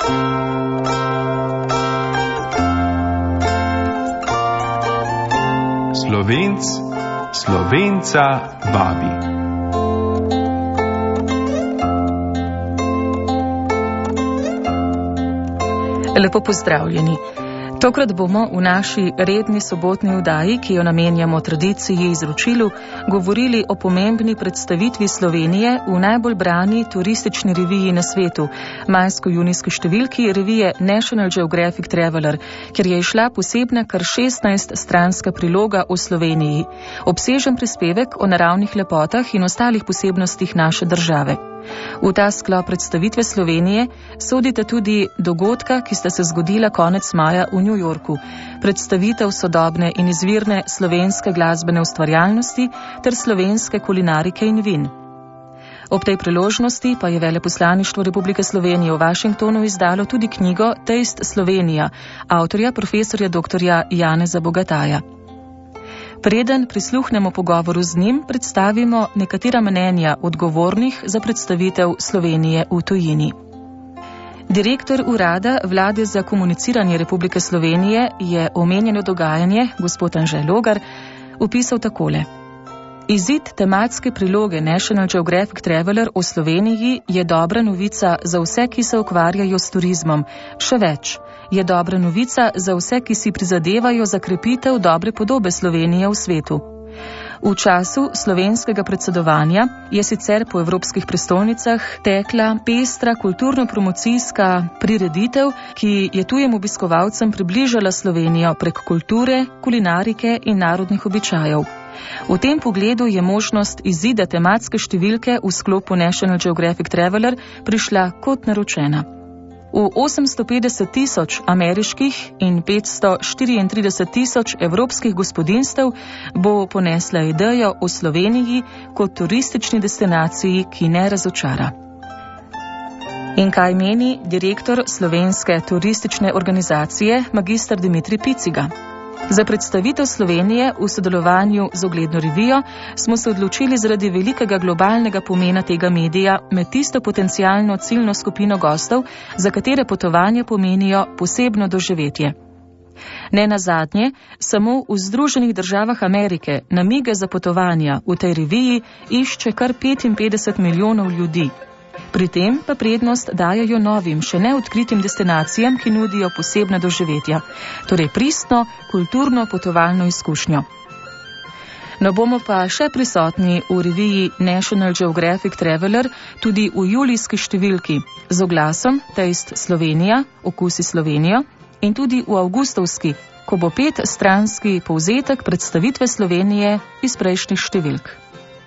Slovenc Slovenca vabi. Lepo pozdravljeni. Tokrat bomo v naši redni sobotni oddaji, ki jo namenjamo tradiciji izročilu, govorili o pomembni predstavitvi Slovenije v najbolj brani turistični reviji na svetu, majsko-junijski številki revije National Geographic Traveler, kjer je išla posebna kar 16-stranska priloga o Sloveniji, obsežen prispevek o naravnih lepotah in ostalih posebnostih naše države. V ta sklop predstavitve Slovenije sodite tudi dogodka, ki sta se zgodila konec maja v New Yorku, predstavitev sodobne in izvirne slovenske glasbene ustvarjalnosti ter slovenske kulinarike in vin. Ob tej priložnosti pa je Veleposlaništvo Republike Slovenije v Washingtonu izdalo tudi knjigo Taste Slovenija, avtorja profesorja dr. Janeza Bogataja. Preden prisluhnemo pogovoru z njim, predstavimo nekatera mnenja odgovornih za predstavitev Slovenije v tujini. Direktor Urada Vlade za komuniciranje Republike Slovenije je omenjeno dogajanje, gospod Anže Logar, opisal takole. Izid tematske priloge National Geographic Traveler o Sloveniji je dobra novica za vse, ki se ukvarjajo s turizmom. Še več, je dobra novica za vse, ki si prizadevajo za krepitev dobre podobe Slovenije v svetu. V času slovenskega predsedovanja je sicer po evropskih prestolnicah tekla pestra kulturno-promocijska prireditev, ki je tujim obiskovalcem približala Slovenijo prek kulture, kulinarike in narodnih običajev. V tem pogledu je možnost izida tematske številke v sklopu National Geographic Traveler prišla kot naročena. V 850 tisoč ameriških in 534 tisoč evropskih gospodinstev bo ponesla idejo o Sloveniji kot turistični destinaciji, ki ne razočara. In kaj meni direktor Slovenske turistične organizacije magister Dimitrij Piciga? Za predstavitev Slovenije v sodelovanju z ugledno revijo smo se odločili zaradi velikega globalnega pomena tega medija med tisto potencialno ciljno skupino gostov, za katere potovanje pomenijo posebno doživetje. Ne nazadnje, samo v Združenih državah Amerike namige za potovanja v tej reviji išče kar 55 milijonov ljudi. Pri tem pa prednost dajajo novim, še neodkritim destinacijam, ki nudijo posebna doživetja, torej pristno, kulturno potovalno izkušnjo. No bomo pa še prisotni v reviji National Geographic Traveler tudi v julijski številki z oglasom Taste Slovenija, okusi Slovenijo in tudi v avgustovski, ko bo 5-stranski povzetek predstavitve Slovenije iz prejšnjih številk.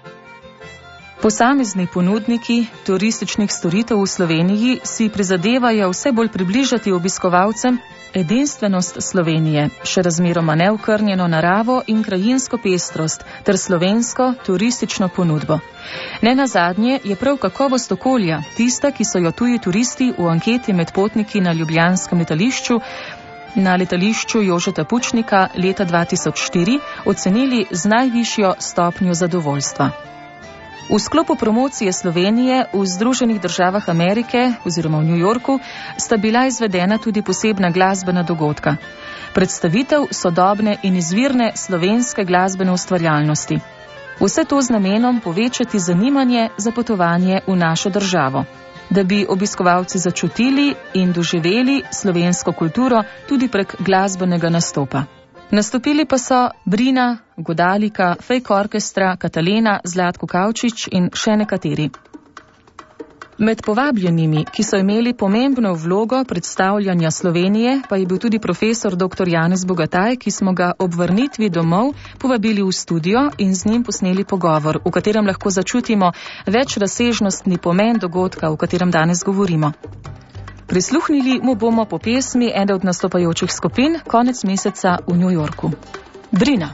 Posamezni ponudniki turističnih storitev v Sloveniji si prizadevajo vse bolj približati obiskovalcem edinstvenost Slovenije, še razmeroma neokrnjeno naravo in krajinsko pestrost ter slovensko turistično ponudbo. Ne nazadnje je prav kakovost okolja tista, ki so jo tuji turisti v anketi med potniki na ljubljanskem letališču na letališču Jožeta Pučnika leta 2004 ocenili z najvišjo stopnjo zadovoljstva. V sklopu promocije Slovenije v Združenih državah Amerike oziroma v New Yorku sta bila izvedena tudi posebna glasbena dogodka. Predstavitev sodobne in izvirne slovenske glasbene ustvarjalnosti. Vse to z namenom povečati zanimanje za potovanje v našo državo, da bi obiskovalci začutili in doživeli slovensko kulturo tudi prek glasbenega nastopa. Nastopili pa so Brina, Godalika, Fake Orkestra, Katalena, Zlatko Kavčič in še nekateri. Med povabljenimi, ki so imeli pomembno vlogo predstavljanja Slovenije, pa je bil tudi profesor dr. Janez Bogataj, ki smo ga ob vrnitvi domov povabili v studio in z njim posneli pogovor, v katerem lahko začutimo več razsežnostni pomen dogodka, o katerem danes govorimo. Prisluhnili mu bomo po pesmi ene od nastopajočih skupin konec meseca v New Yorku. Brina.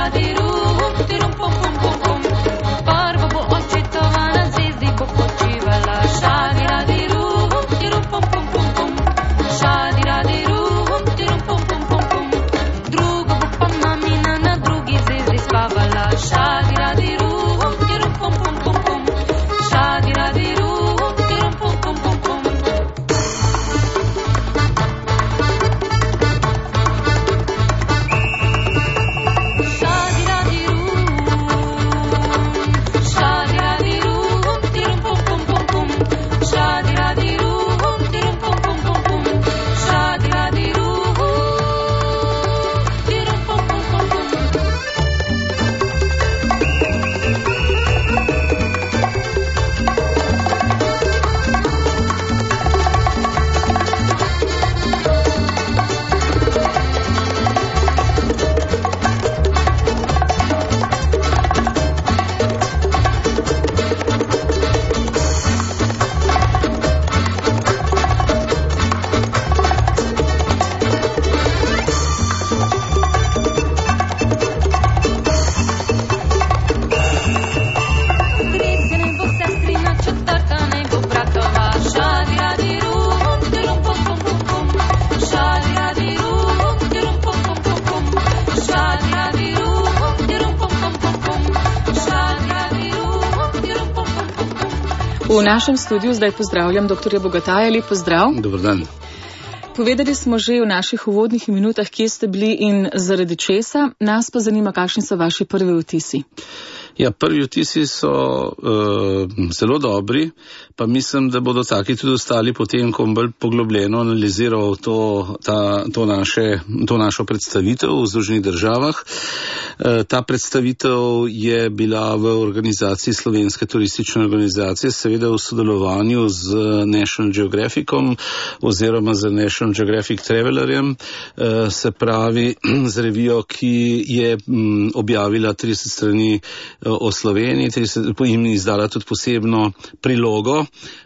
V našem studiu zdaj pozdravljam dr. Bogataja. Lep pozdrav. Dobar dan. Povedali smo že v naših uvodnih minutah, kje ste bili in zaradi česa. Nas pa zanima, kakšni so vaši prvi vtisi. Ja, prvi vtisi so zelo dobri, pa mislim, da bodo taki tudi ostali potem, ko bom bolj poglobljeno analiziral to našo predstavitev v Združenih državah. Ta predstavitev je bila v organizaciji Slovenske turistične organizacije, seveda v sodelovanju z National Geographicom oziroma z National Geographic Travelerjem, se pravi z revijo, ki je objavila 30 strani o Sloveniji, in izdala tudi posebno prilogo.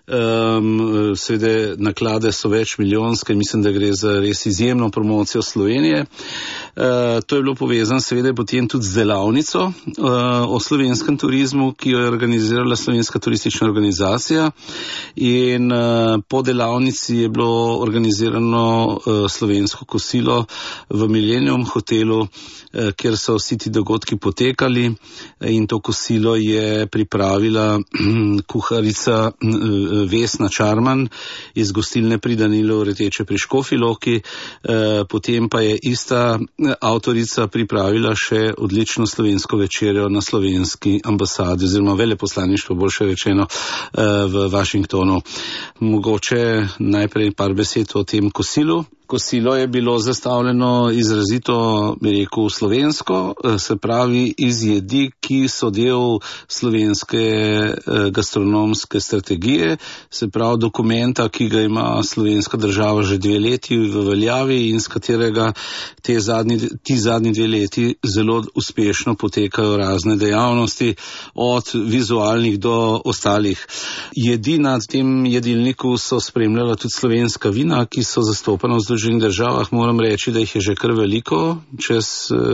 Seveda naklade so več milijonske, mislim, da gre za res izjemno promocijo Slovenije. To je bilo povezano seveda potem tudi z delavnico o slovenskem turizmu, ki jo je organizirala Slovenska turistična organizacija, in po delavnici je bilo organizirano slovensko kosilo v Millennium hotelu, kjer so vsi ti dogodki potekali, in to kosilo je pripravila kuharica Vesna Čarman iz gostilne Pri Danilu Reteče pri Škofji Loki, potem pa je ista avtorica pripravila še odlično slovensko večerjo na slovenski ambasadi oziroma veleposlaništvu, boljše rečeno, v Washingtonu. Mogoče najprej par besed o tem kosilu. Kosilo je bilo zastavljeno izrazito, bi rekel, slovensko, se pravi iz jedi, ki so del slovenske gastronomske strategije, se pravi dokumenta, ki ga ima slovenska država že 2 leti v veljavi in s katerega ti zadnji 2 leti zelo uspešno potekajo razne dejavnosti, od vizualnih do ostalih. Jedi na tem jedilniku so spremljala tudi slovenska vina, ki so zastopana v Združenih državah. Moram reči, da jih je že kar veliko, čez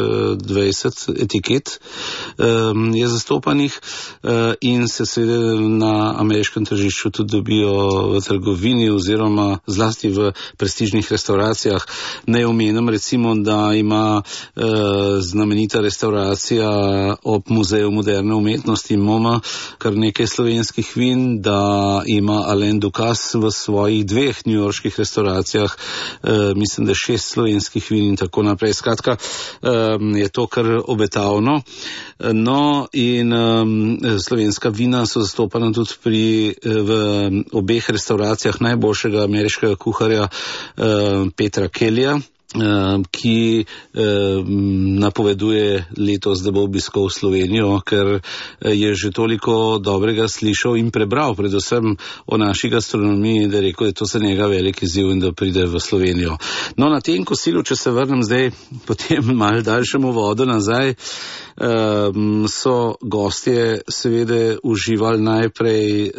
20 etiket je zastopanih, in se seveda na ameriškem tržišču tudi dobijo v trgovini oziroma zlasti v prestižnih restauracijah. Naj omenim recimo, da ima znamenita restauracija ob Muzeju moderne umetnosti MoMA kar nekaj slovenskih vin, da ima Alain Ducasse v svojih 2 newyorških restauracijah mislim, da 6 slovenskih vin in tako naprej. Skratka, je to kar obetavno. No, in slovenska vina so zastopana tudi v obeh restauracijah najboljšega ameriškega kuharja Petra Kellyja, ki napoveduje letos, da bo obiskal Slovenijo, ker je že toliko dobrega slišal in prebral, predvsem o naši gastronomiji, da je rekel, da je to za njega velik izziv in da pride v Slovenijo. No, na tem kosilu, če se vrnem zdaj potem malo daljšemu vodu nazaj, so gostje seveda uživali najprej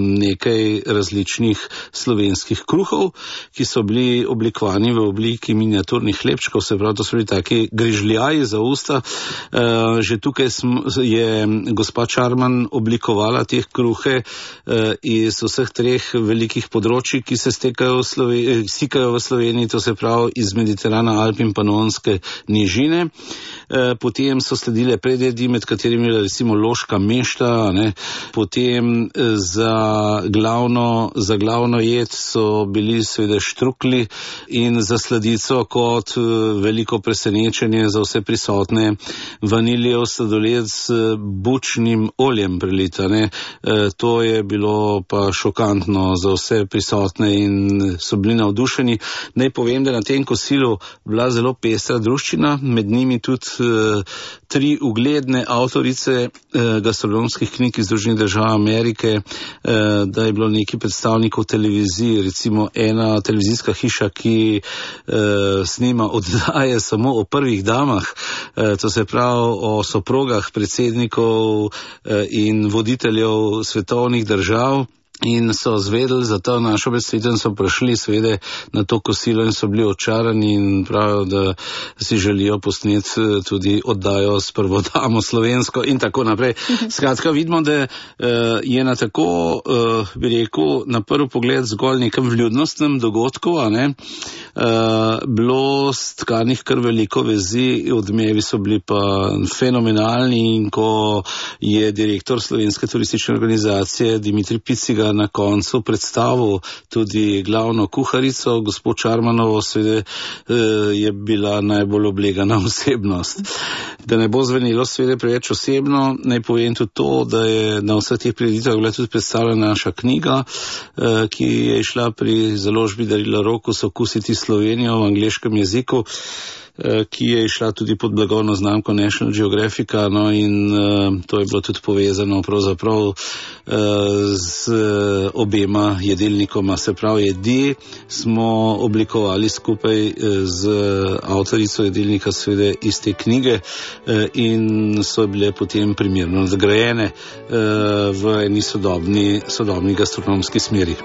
nekaj različnih slovenskih kruhov, ki so bili oblikovani v obliki miniaturnih hlebčkov, se pravi, to so bili taki grižljaji za usta. Že tukaj je gospa Čarman oblikovala teh kruhe iz vseh treh velikih področji, ki se stikajo v Sloveniji, to se pravi iz Mediterana, Alp in Panonske nižine. Potem so sledile predjedi, med katerimi je recimo loška mešta, ne. Potem za glavno jed so bili seveda štrukli in za sladico kot veliko presenečenje za vse prisotne vaniljev sladoled z bučnim oljem prelita, ne. To je bilo pa šokantno za vse prisotne in so bili navdušeni. Naj povem, da na tem kosilu bila zelo pestra druščina, med njimi tudi 3 ugledne avtorice gastronomskih knjig iz Združenih držav Amerike, da je bilo nekaj predstavnikov televiziji, recimo ena televizijska hiša, ki snima oddaje samo o prvih damah, to se pravi o soprogah predsednikov in voditeljev svetovnih držav. In so zvedeli za to našo predstavitev in so prišli seveda na to kosilo in so bili očarani in pravijo, da si želijo posneti tudi oddajo s prvo damo slovensko in tako naprej. Skratka, vidimo, da je na tako, bi rekel, na prvi pogled zgolj nekem vljudnostnem dogodku, a ne, bilo stkanih kar veliko vezi, odmevi so bili pa fenomenalni in ko je direktor Slovenske turistične organizacije Dimitrij Piciga na koncu predstavil tudi glavno kuharico, gospod Čarmanovo, seveda je bila najbolj oblegana osebnost. Da ne bo zvenilo seveda preveč osebno, naj povem tudi to, da je na vseh teh prireditvah bila tudi predstavljena naša knjiga, ki je išla pri založbi Darila Rokus Okusiti Slovenijo v angleškem jeziku, ki je išla tudi pod blagovno znamko National Geographica, no in to je bilo tudi povezano pravzaprav z obema jedilnikoma, se pravi jedi smo oblikovali skupaj z avtorico jedilnika seveda iz te knjige in so bile potem primerno nadgrajene v eni sodobni gastronomski smeri.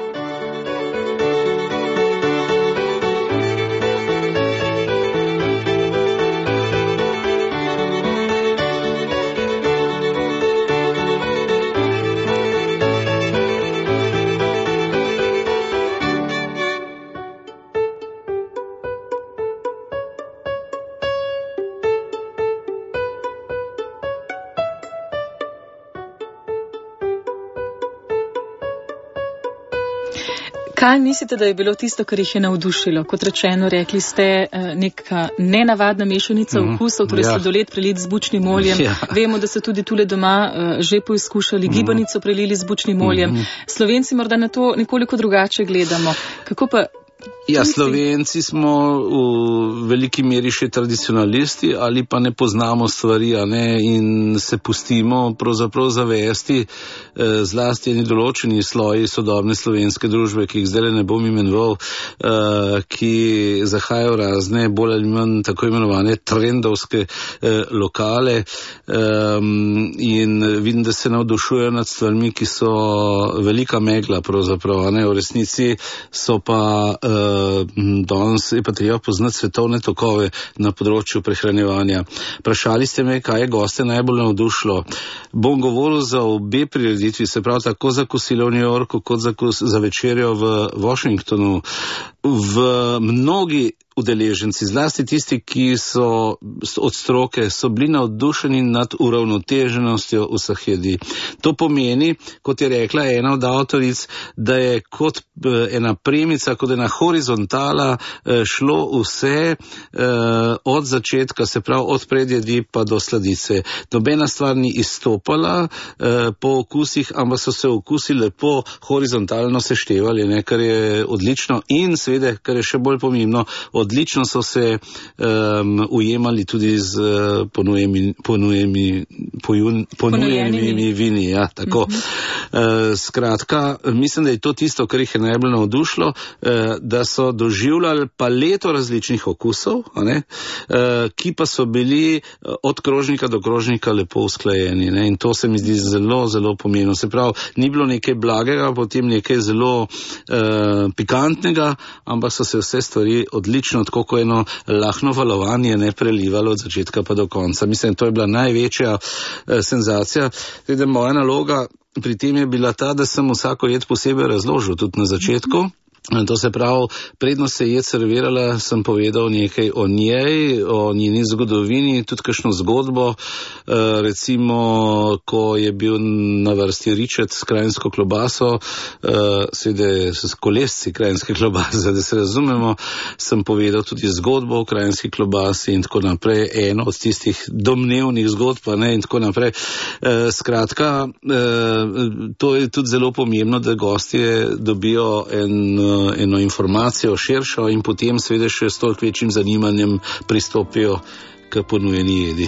Kaj mislite, da je bilo tisto, kar jih je navdušilo? Kot rečeno, rekli ste neka nenavadna mešanica okusov, torej sladoled prelit z bučnim oljem. Vemo, da so tudi tule doma že poizkušali gibanico prelili z bučnim oljem. Slovenci morda na to nekoliko drugače gledamo. Kako pa? Ja, Slovenci smo v veliki meri še tradicionalisti ali pa ne poznamo stvari, a ne, in se pustimo pravzaprav zavesti zlasti eni določeni sloji sodobne slovenske družbe, ki jih zdaj ne bom imenoval, ki zahajajo razne bolj ali manj tako imenovane trendovske lokale in vidim, da se navdušujejo nad stvarmi, ki so velika megla pravzaprav, a ne, v resnici so pa danes je pa treba poznati svetovne tokove na področju prehranjevanja. Vprašali ste me, kaj je goste najbolj navdušilo. Bom govoril za obe prireditvi, se pravi tako za kosilo v New Yorku, kot za večerjo v Washingtonu. V mnogi udeleženci, zlasti tisti, ki so od stroke, so bili navdušeni nad uravnoteženostjo vseh jedi. To pomeni, kot je rekla ena od avtoric, da je kot ena premica, kot ena horizontala šlo vse od začetka, se pravi od predjedi pa do sladice. Nobena stvar ni izstopala po okusih, ampak so se okusi lepo horizontalno seštevali, ne, kar je odlično in seveda, kar je še bolj pomembno, odlično so se ujemali tudi z ponujenimi vini. Ja, tako. Skratka, mislim, da je to tisto, kar jih je najbolj navdušilo, da so doživljali paleto različnih okusov, ne, ki pa so bili od krožnika do krožnika lepo usklajeni. Ne, in to se mi zdi zelo, zelo pomembno. Se pravi, ni bilo nekaj blagega, potem nekaj zelo pikantnega, ampak so se vse stvari odlično, tako kot eno lahno valovanje, ne prelivalo od začetka pa do konca. Mislim, to je bila največja senzacija. Zdaj, moja naloga pri tem je bila ta, da sem vsako jed posebej razložil tudi na začetku. To se pravi, predno se je servirala, sem povedal nekaj o njej, o njeni zgodovini, tudi kakšno zgodbo, recimo, ko je bil na vrsti ričet s kranjsko klobaso, seveda s kolesci kranjske klobase, da se razumemo, sem povedal tudi zgodbo o kranjski klobasi in tako naprej, eno od tistih domnevnih zgodb, in tako naprej. Skratka, to je tudi zelo pomembno, da gostje dobijo eno informacijo širšo in potem seveda še s toliko večjim zanimanjem pristopijo k ponujeni jedi.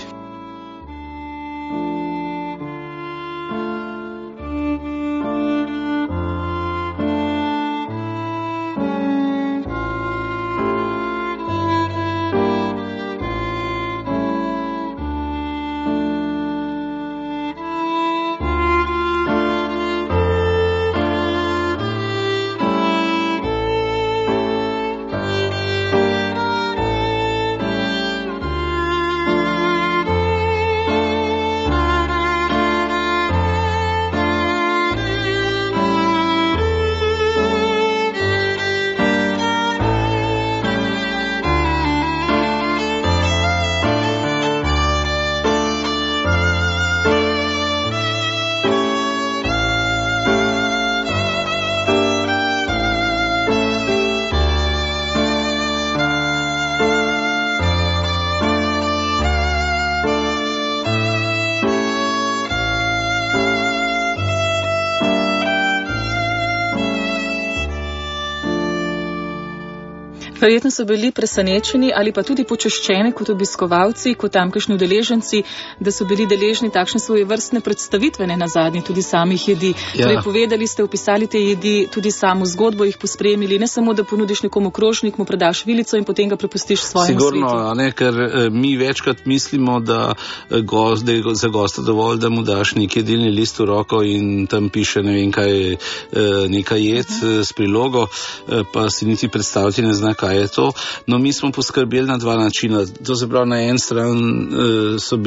Verjetno so bili presenečeni ali pa tudi počaščeni kot obiskovalci, kot tamkajšnji udeleženci, da so bili deležni takšne svojevrstne predstavitve, ne nazadnje tudi samih jedi. Ja. Torej, povedali ste, opisali te jedi, tudi samo zgodbo jih pospremili, ne samo, da ponudiš nekomu krožnik, mu predaš vilico in potem ga prepustiš svojemu svetu. Sigurno, ker mi večkrat mislimo, da je za gosta dovolj, da mu daš neki jedilni list v roko in tam piše ne vem kaj, neka jed s prilogo, pa si niti predstaviti ne zna, kaj je to. No, mi smo poskrbeli na dva načina. To se pravi, na en stran so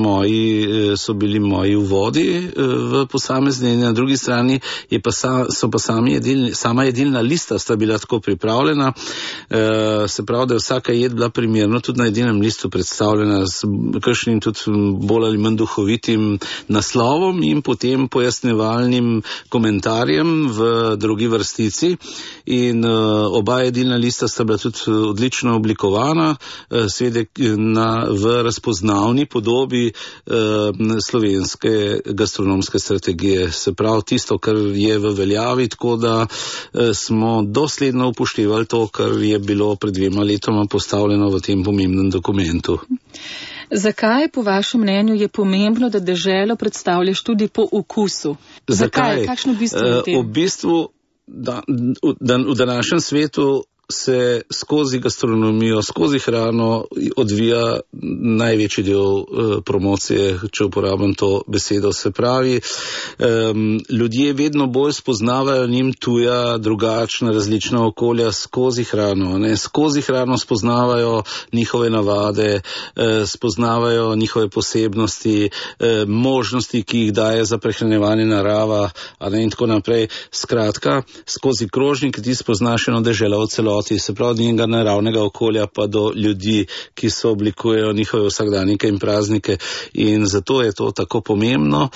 bili moji uvodi v posamezne, na drugi strani so pa sama jedilna lista sta bila tako pripravljena. Se pravi, da je vsaka jed bila primerno tudi na jedilnem listu predstavljena s kakšnim tudi bolj ali manj duhovitim naslovom in potem pojasnevalnim komentarjem v drugi vrstici. In oba jedilna lista sta bila tudi odlično oblikovana, seveda v razpoznavni podobi slovenske gastronomske strategije. Se pravi, tisto, kar je v veljavi, tako da smo dosledno upoštevali to, kar je bilo pred 2 letoma postavljeno v tem pomembnem dokumentu. Zakaj, po vašem mnenju, je pomembno, da deželo predstavljaš tudi po okusu? Zakaj? Kakšno bistvo je v tem? V bistvu, v današnjem svetu se skozi gastronomijo, skozi hrano odvija največji del promocije, če uporabim to besedo. Se pravi, ljudje vedno bolj spoznavajo njim tuja, drugačna, različna okolja skozi hrano. Skozi hrano spoznavajo njihove navade, spoznavajo njihove posebnosti, možnosti, ki jih daje za prehranjevanje narava, in tako naprej. Skratka, skozi krožnik ti spoznaš eno deželo v celoti. Se pravi, njenega naravnega okolja pa do ljudi, ki so oblikujejo njihove vsakdanjike in praznike. In zato je to tako pomembno,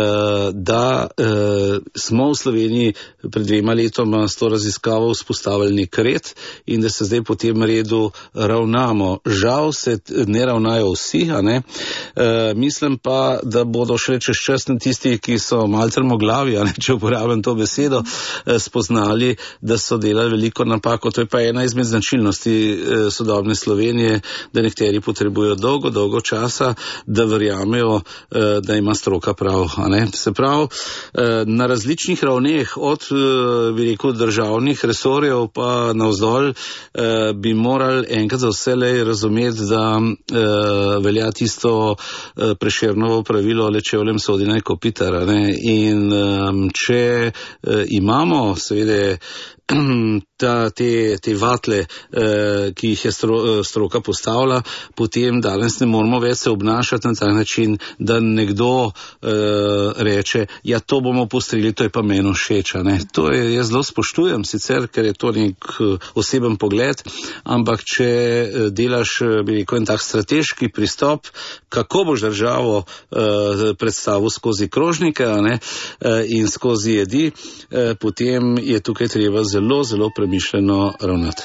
da smo v Sloveniji pred 2 letoma s to raziskavo vzpostavili nek red in da se zdaj po tem redu ravnamo. Žal se ne ravnajo vsi, mislim pa, da bodo šele čez čas tisti, ki so malce trmoglavi, če uporabljam to besedo, spoznali, da so delali veliko napako. To je pa ena izmed značilnosti sodobne Slovenije, da nekateri potrebujejo dolgo časa, da verjamejo, da ima stroka prav. Se pravi, na različnih ravneh, od državnih resorjev pa navzdolj, bi morali enkrat za vselej razumeti, da velja tisto Prešernovo pravilo le čevljem sodi naj kopitar. In če imamo seveda te vatle, ki jih je stroka postavila, potem danes ne moramo več se obnašati na ta način, da nekdo reče, ja, to bomo postrili, to je pa meni všeč. To je, jaz zelo spoštujem sicer, ker je to nek oseben pogled, ampak če delaš, bi rekel, en tak strateški pristop, kako boš državo predstavil skozi krožnike in skozi jedi, potem je tukaj treba zelo, zelo premišljeno ravnati.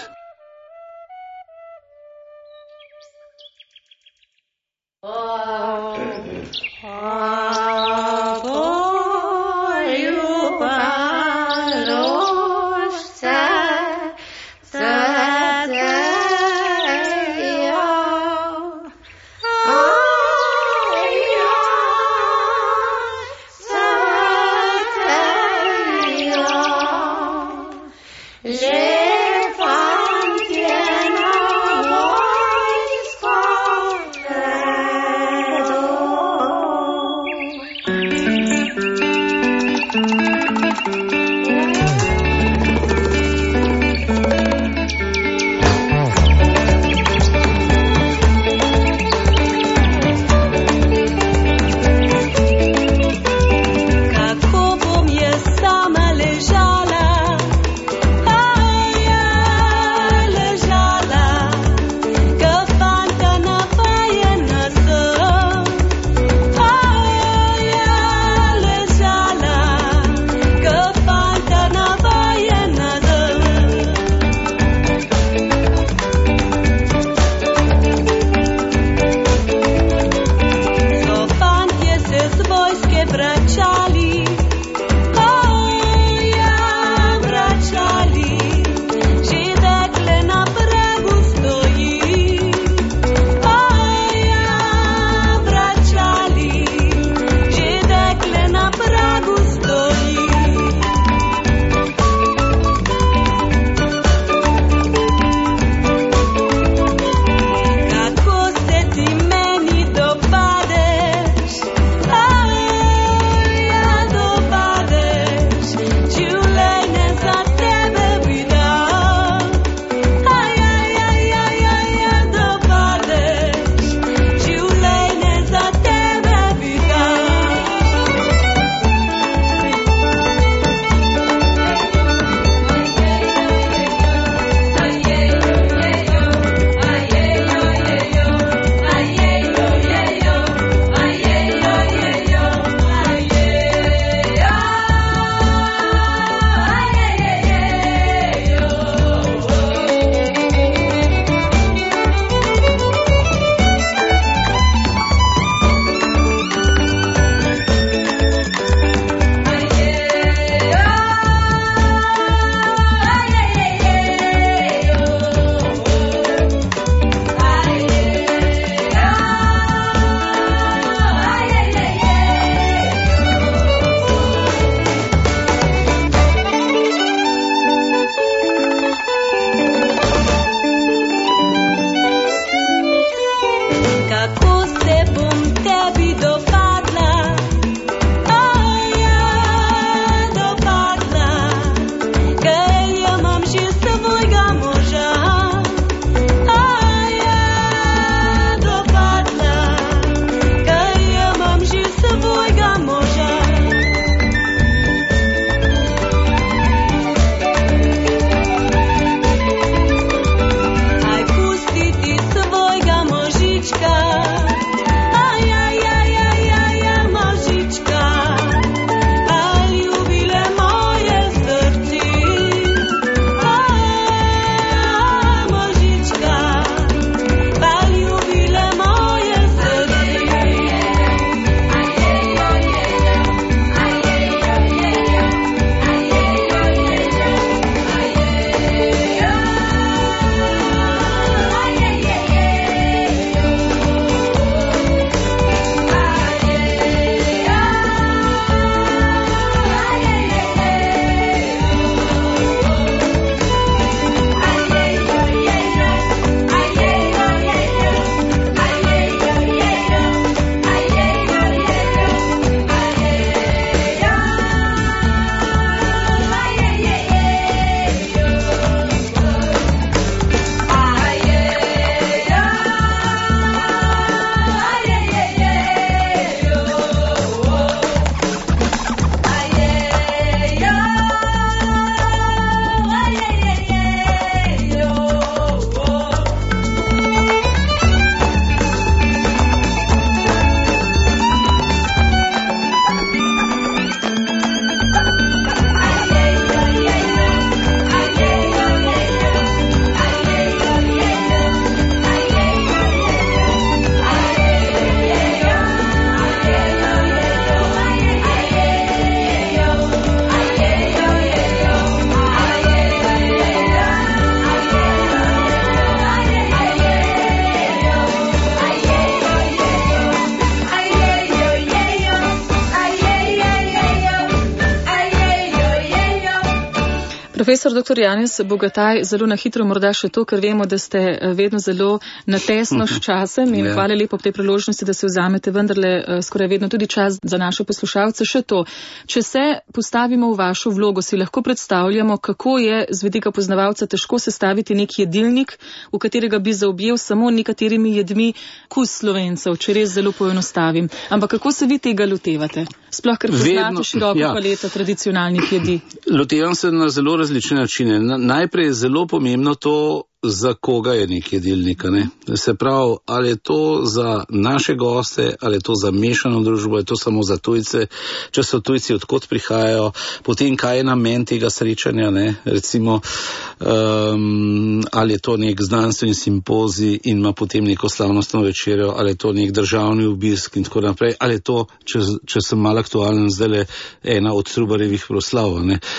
Profesor dr. Janez Bogataj, zelo na hitro morda še to, ker vemo, da ste vedno zelo natesno s časem in hvala lepo ob tej priložnosti, da se vzamete vendarle skoraj vedno tudi čas za naše poslušalce. Še to, če se postavimo v vašo vlogo, si lahko predstavljamo, kako je z vidika poznavalca težko sestaviti nek jedilnik, v katerega bi zaobjel samo nekaterimi jedmi kus Slovencev, če res zelo poenostavim. Ampak kako se vi tega lotevate? Sploh, ker poznate široko paleto tradicionalnih jedi. Lotevam se na zelo različne načine. Najprej je zelo pomembno to, za koga je nek jedilnik. Ne? Se pravi, ali je to za naše goste, ali je to za mešano družbo, je to samo za tujce, če so tujci, odkot prihajajo, potem kaj je namen tega srečanja, ne? Recimo, ali je to nek znanstveni simpozij in ima potem neko slavnostno večerjo, ali je to nek državni obisk in tako naprej, ali je to, če sem malo aktualen, zdaj ena od Trubarjevih proslav.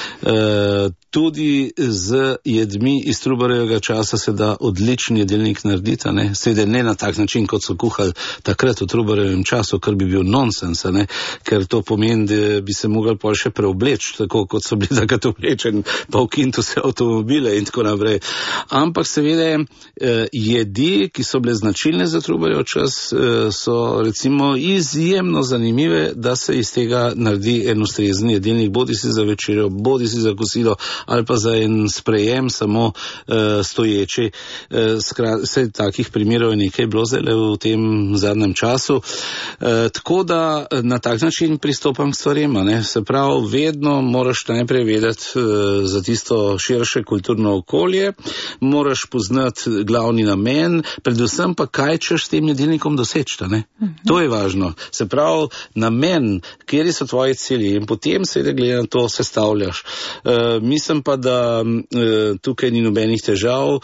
Tudi z jedmi iz Trubarjevega časa se da odličen jedilnik narediti, seveda ne na tak način, kot so kuhali takrat v Trubarjevem času, kar bi bil nonsens, ker to pomeni, da bi se mogli pol še preobleči, tako kot so bili takrat oblečeni, pa ukiniti vse avtomobile in tako naprej. Ampak seveda jedi, ki so bile značilne za Trubarjev čas, so recimo izjemno zanimive, da se iz tega naredi en ustrezen jedilnik, bodi si za večerjo, bodi si za kosilo, ali pa za en sprejem samo stoječi. Vse takih primerov je nekaj bilo zdaj v tem zadnjem času. Tako da na tak način pristopam k stvarem. Se pravi, vedno moraš najprej vedeti za tisto širše kulturno okolje, moraš poznati glavni namen, predvsem pa kaj češ s tem jedilnikom doseči. To je važno. Se pravi, namen, kjeri so tvoji cilji in potem seveda glede na to sestavljaš. Mislim pa, da tukaj ni nobenih težav.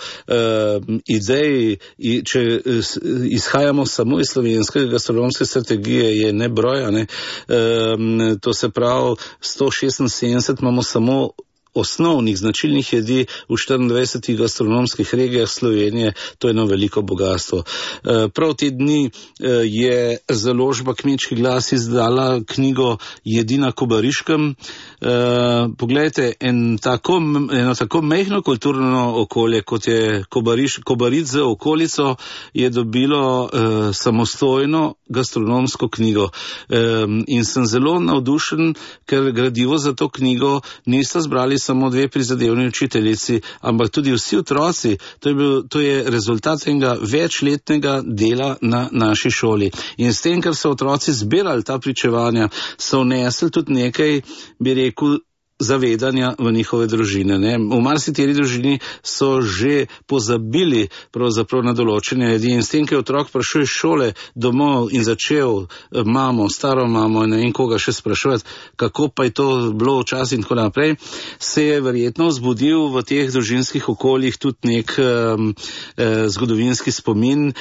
Idej, če izhajamo samo iz slovenske gastronomske strategije, je nebroja. To se pravi, 176 imamo samo osnovnih značilnih jedi v 24 gastronomskih regijah Slovenije, to je eno veliko bogatstvo. Prav te dni je založba Kmečki glas izdala knjigo Jedi na Kobariškem. Poglejte, eno tako majhno kulturno okolje, kot je Kobarid z okolico, je dobilo samostojno gastronomsko knjigo. In sem zelo navdušen, ker gradivo za to knjigo nista zbrali samo dve prizadevni učiteljici, ampak tudi vsi otroci. To je rezultat enega večletnega dela na naši šoli. In s tem, ker so otroci zbirali ta pričevanja, so vnesli tudi nekaj, bi rekel, zavedanja v njihove družine. V marsikateri družini so že pozabili pravzaprav na določene jedi in s tem, ko je otrok prišel iz šole domov in začel mamo, staro mamo in ne vem koga še spraševati, kako pa je to bilo včasih in tako naprej, se je verjetno vzbudil v teh družinskih okoljih tudi nek zgodovinski spomin,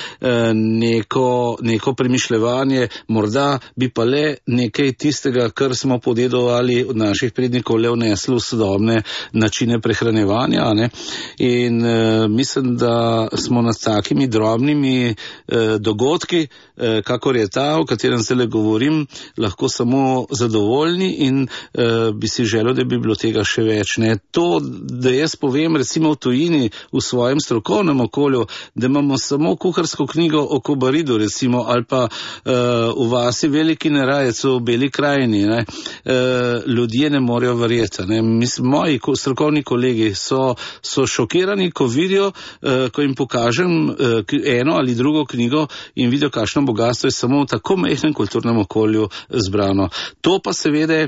neko premišljevanje, morda bi pa le nekaj tistega, kar smo podedovali od naših prednikov, vnesli v sodobne načine prehranevanja. In mislim, da smo nad takimi drobnimi dogodki, kakor je ta, o katerem zdaj govorim, lahko samo zadovoljni in bi si želel, da bi bilo tega še več. To, da jaz povem recimo v tujini, v svojem strokovnem okolju, da imamo samo kuharsko knjigo o Kobaridu recimo, ali pa v vasi Veliki Nerajec v Beli krajini, ljudje ne morejo verjeti. Moji strokovni kolegi so šokirani, ko vidijo, ko jim pokažem eno ali drugo knjigo in vidijo, kakšno bogatstvo je samo v tako majhnem kulturnem okolju zbrano. To pa seveda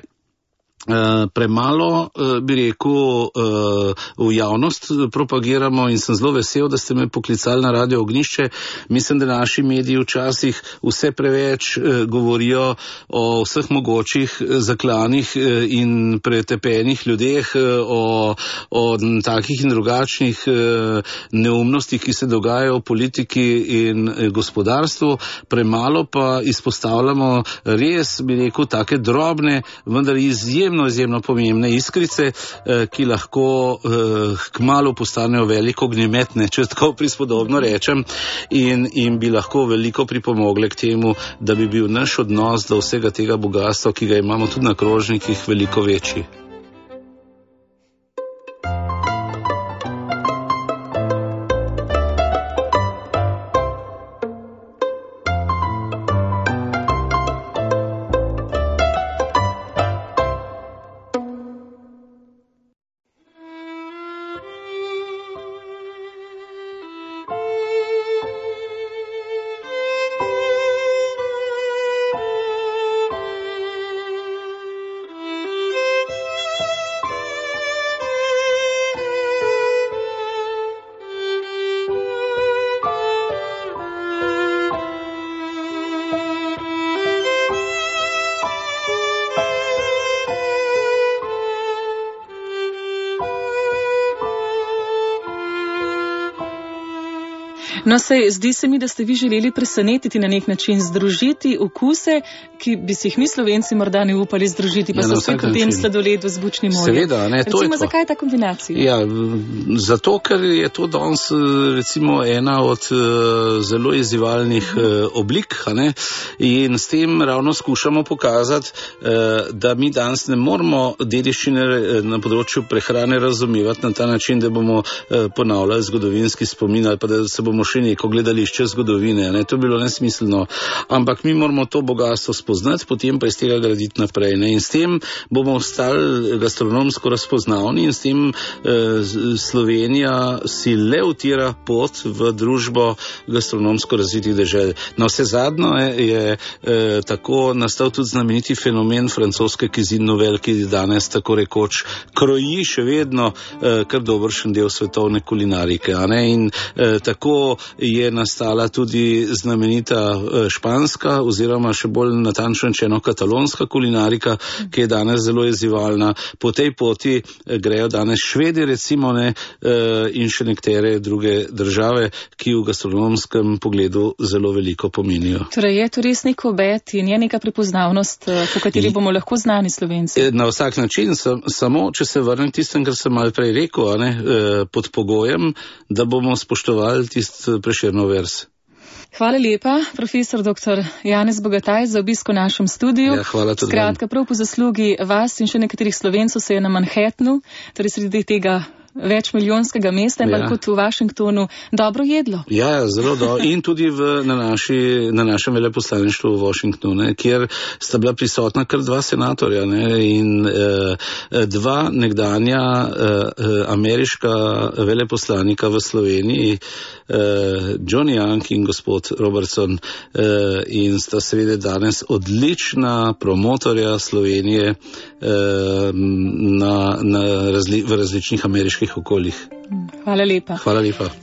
premalo, bi rekel, v javnost propagiramo in sem zelo vesel, da ste me poklicali na Radio Ognjišče. Mislim, da naši mediji včasih vse preveč govorijo o vseh mogočih zaklanih in pretepenih ljudeh, o takih in drugačnih neumnostih, ki se dogajajo v politiki in gospodarstvu. Premalo pa izpostavljamo res, bi rekel, take drobne, vendar izjemno pomembne iskrice, ki lahko kmalu postanejo veliko ognjemetne, če tako prispodobno rečem, in bi lahko veliko pripomogle k temu, da bi bil naš odnos do vsega tega bogatstva, ki ga imamo tudi na krožnikih, veliko večji. No, zdi se mi, da ste vi želeli presenetiti na nek način, združiti okuse, ki bi si jih mi Slovenci morda ne upali združiti, pa so vsi potem sladoled v z bučnim oljem. Seveda, ne, to je to. Zakaj ta kombinacija? Ja, zato, ker je to danes recimo ena od zelo izzivalnih oblik, ne, in s tem ravno skušamo pokazati, da mi danes ne moramo dediščine na področju prehrane razumevati na ta način, da bomo ponavljali zgodovinski spomin ali pa da se bomo še neko gledališče zgodovine. Ne? To je bilo nesmiselno. Ampak mi moramo to bogatstvo spoznati, potem pa iz tega graditi naprej. Ne? In s tem bomo ostali gastronomsko razpoznavni in s tem Slovenija si le utira pot v družbo gastronomsko razvitih dežel. Na vse zadnjo je tako nastal tudi znameniti fenomen francoske cuisine nouvelle, ki danes tako rekoč kroji še vedno kar dobršen del svetovne kulinarike. In tako je nastala tudi znamenita španska oziroma še bolj natančno rečeno katalonska kulinarika, ki je danes zelo izzivalna. Po tej poti grejo danes Švedi recimo in še nekatere druge države, ki v gastronomskem pogledu zelo veliko pomenijo. Torej je to res nek obet in je neka prepoznavnost, po kateri bomo lahko znani Slovenci? Na vsak način, samo če se vrnem tistem, kar sem malo prej rekel, pod pogojem, da bomo spoštovali tisti Prešernov vers. Hvala lepa, profesor dr. Janez Bogataj, za obisk v našem studiu. Ja, hvala tudi. Skratka, prav po zaslugi vas in še nekaterih Slovencov se je na Manhattanu, torej sredi tega večmilijonskega mesta, ampak kot v Washingtonu, dobro jedlo. Ja, zelo dobro. In tudi na našem veleposlaništvu v Washingtonu, kjer sta bila prisotna kar 2 senatorja in 2 nekdanja ameriška veleposlanika v Sloveniji, John Young in gospod Robertson, in sta seveda danes odlična promotorja Slovenije v različnih ameriških okoljih. Hvala lepa. Hvala lepa.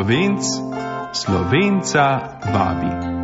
Slovenc Slovenca vabi.